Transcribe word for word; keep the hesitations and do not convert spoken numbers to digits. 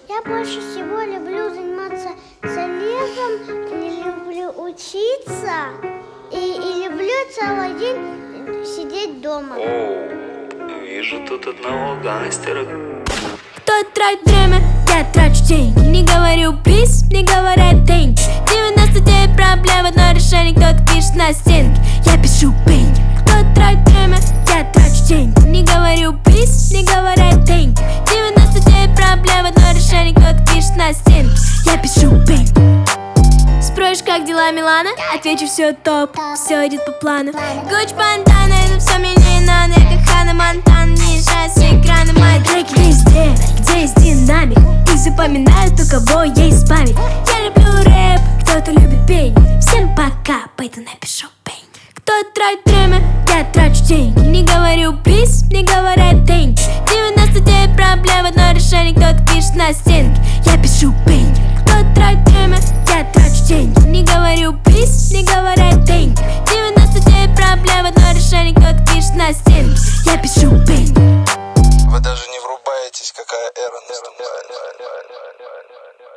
Я больше всего люблю заниматься летом, не люблю учиться и, и люблю целый день сидеть дома. О, вижу тут одного гангстера. Кто тратит время, я трачу деньги. Не говорю приз, не говорят деньги. девяносто девять проблем, одно решение, кто-то пишет на стенке. Я пишу пенни. Кто тратит время, я трачу деньги. Не говорю приз, не говорят деньги. девяносто девять проблем, одно решение, кто-то пишет на стенке. Я пишу пенни. Спросишь, как дела, Милана? Отвечу, все топ, все идет по плану. Гуч бандана, это все мне не надо. Я как Ханна Монтана, не езжай с экрана. Мои треки везде, где есть динамик. И запоминаю то, кого есть память. Я люблю рэп, кто-то любит пение. Всем пока, пойду напишу пень. Кто тратит время, я трачу деньги. Не говорю приз, не говорят деньги. девяносто девять проблем, одно решение, кто-то пишет на стенке. Я пишу пень. Кто тратит время, я трачу деньги. Не говорю приз, не говорят деньги. девяносто девять проблем, одно решение, кто-то пишет на стенке. Я пишу пень. Вы даже не врубаетесь, какая эра наступает.